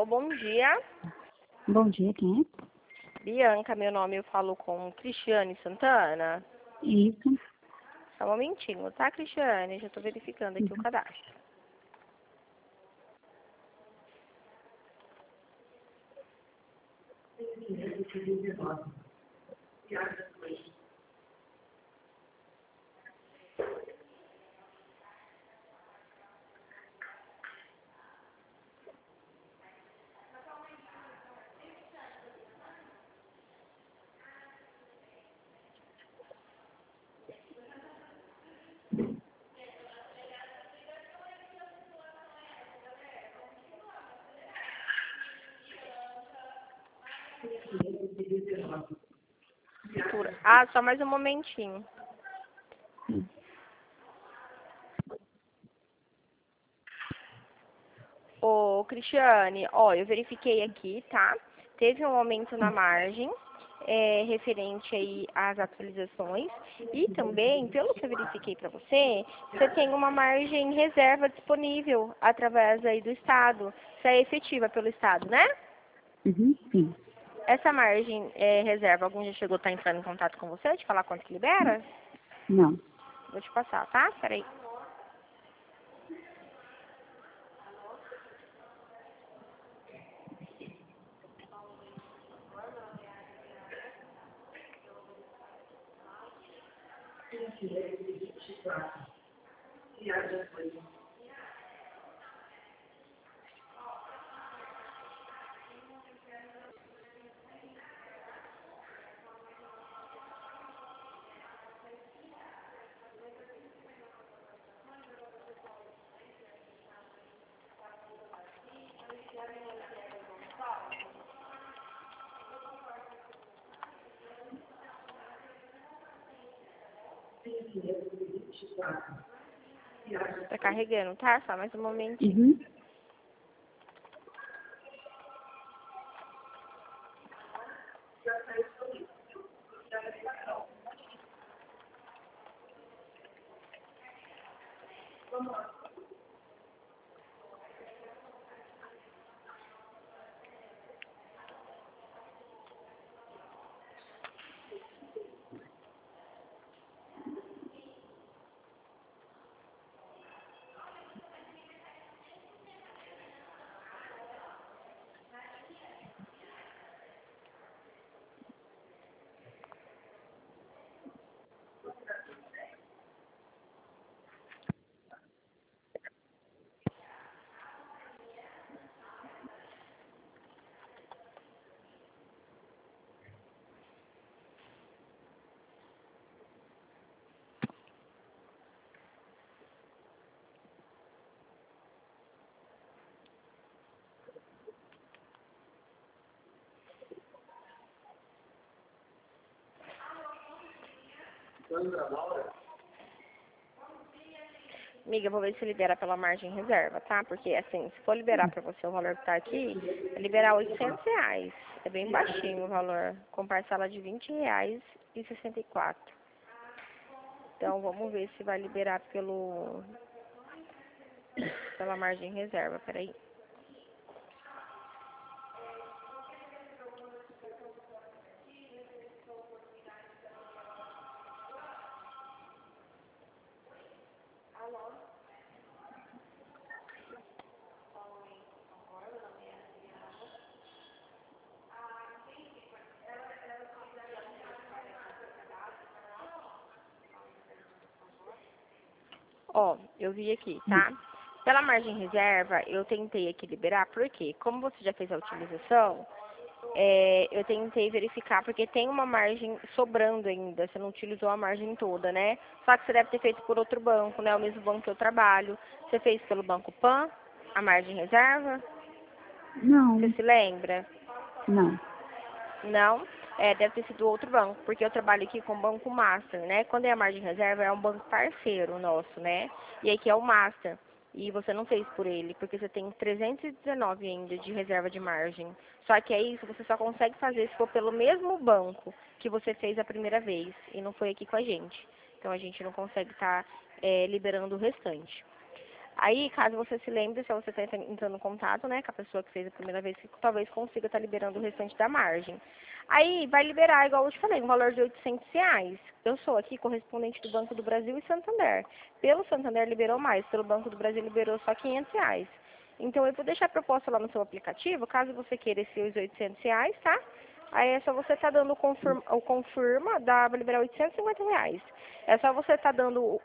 Alô, bom dia. Bom dia, quem é? Bianca, meu nome, eu falo com Cristiane Santana. Isso. Só um momentinho, tá, Cristiane? Já tô verificando aqui o cadastro. Ah, só mais um momentinho. Ô, Cristiane, ó, eu verifiquei aqui, tá? Teve um aumento na margem, referente aí às atualizações. E também, pelo que eu verifiquei para você, você tem uma margem reserva disponível através aí do Estado. Isso é efetiva pelo Estado, né? Sim. Essa margem reserva, algum já chegou a estar entrando em contato com você, te falar quanto que libera? Não. Vou te passar, tá? Peraí. Tá carregando, tá? Só mais um momentinho. Amiga, eu vou ver se libera pela margem reserva, tá? Porque, assim, se for liberar pra você o valor que tá aqui, é liberar R$ 800. É bem baixinho o valor, com parcela de R$ 20,64. Então, vamos ver se vai liberar pela margem reserva. Peraí. Ó, eu vi aqui, tá? Pela margem reserva, eu tentei aqui liberar, porque como você já fez a utilização, eu tentei verificar, porque tem uma margem sobrando ainda, você não utilizou a margem toda, né? Só que você deve ter feito por outro banco, né? O mesmo banco que eu trabalho. Você fez pelo Banco Pan, a margem reserva? Não. Você se lembra? Não. Não? Deve ter sido outro banco, porque eu trabalho aqui com o Banco Master, né? Quando é a margem reserva, é um banco parceiro nosso, né? E aqui é o Master. E você não fez por ele, porque você tem 319 ainda de reserva de margem. Só que é isso, você só consegue fazer se for pelo mesmo banco que você fez a primeira vez, e não foi aqui com a gente. Então a gente não consegue estar liberando o restante. Aí, caso você se lembre, se você está entrando em contato, né, com a pessoa que fez a primeira vez, que talvez consiga estar liberando o restante da margem. Aí, vai liberar, igual eu te falei, um valor de R$ 800. Eu sou aqui correspondente do Banco do Brasil e Santander. Pelo Santander liberou mais, pelo Banco do Brasil liberou só R$ 500. Então, eu vou deixar a proposta lá no seu aplicativo, caso você queira esses R$ 800, tá? Aí é só você estar dando o confirma, vai liberar R$ 850. É só você estar dando